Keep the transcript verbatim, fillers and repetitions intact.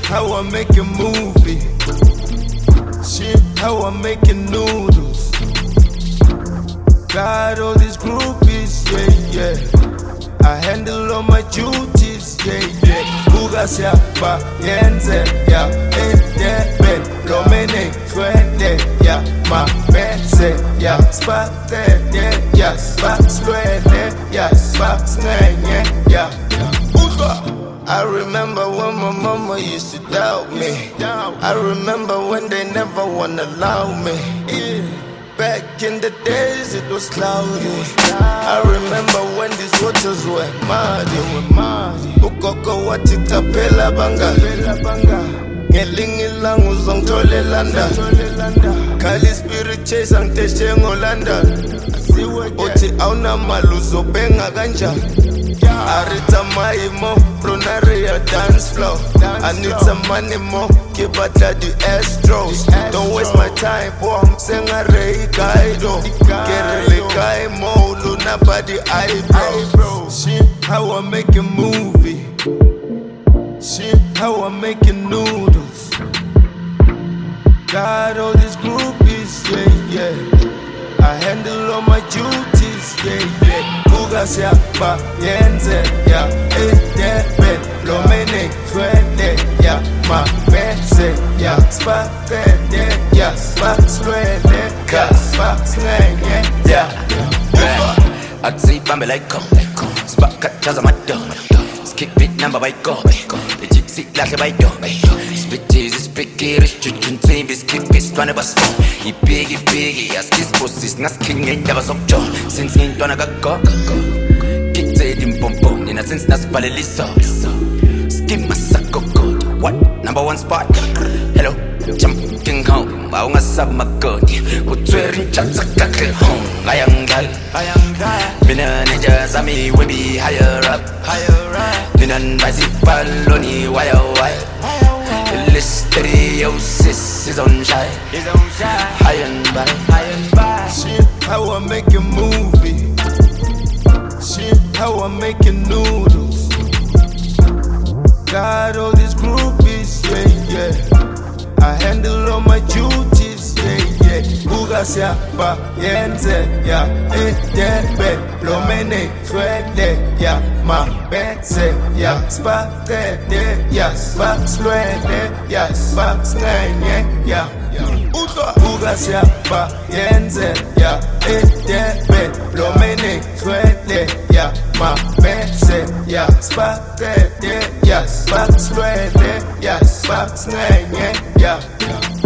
how I'm making movie. Shit, how I'm making noodles. Got all these groupies, yeah, yeah. I handle all my duties, yeah, yeah. Buga siapa, yenze, yeah, eh, yeah, ben. Domine, swede, yeah, ma, benze, yeah. Spate, yeah, yeah. Spa, swede, yeah. Spa, snenge, yeah. Uga. I remember when my mama used to doubt me. I remember when they never wanna allow me. Back in the days it was cloudy. I remember when these waters were muddy. Ukoko watitapela banga. Ngelingi langu zongitholela nda. Kali spirit chase angiteshe ngolanda. Uthi awuna mali uzobhenga kanjani. Arita maimo, Pronaria dance floor. I need some money more, keep at the Astros. Don't waste my time, boy, senga rei kaido. Kerele kai mo, luna body eyebrow. Shit, how I'm making movie. Shit, how I'm making noodles. Got all these groupies, yeah, yeah. I handle all my duties, yeah, yeah. Buga siapa, yenze, yeah, eh, yeah, ben. Domine, swede, yeah, ma, benze, yeah. Spate, yeah, yeah. Spa, swede, yeah. Spa, snenge, yeah. I'd say Bambi like come, Spa, kachaza my dog. Skip it number by go, the gypsy like a by dog. Spitties is picky, rich, you can say this skip is one of us. He biggie, biggie, as this boss is not king and never so job. Since in Donna got go, kick it in pompon, in a sense that's validly so. Skim my sucker good, what? Number one spot. Hello, jumping home, I want to sub my good. What's wearing chaps a cackle home? I am gal, I am gal. Been a ninja, Zami, we be higher up, higher up. Been a bicycle, only wire, wire. Listeriosis is on shy, is on shy. High and by, high and by. Shit, how I'm making movie. Shit, how I'm making noodles. Got all these groupies, yeah, yeah. I handle all my duties, yeah, yeah. Buga siapa, yenze, yeah, eh, yeah, ben. Domine, swede, yeah, ma, benze, yeah. Spate, yeah, spa, swede, yeah. Spa, snenge, yeah. Buga siapa, yenze, yeah, eh, yeah, ben. Domine, swede, yeah, ma, benze, yeah. Spate, yeah, spa, swede, yeah. Spa, snenge, yeah.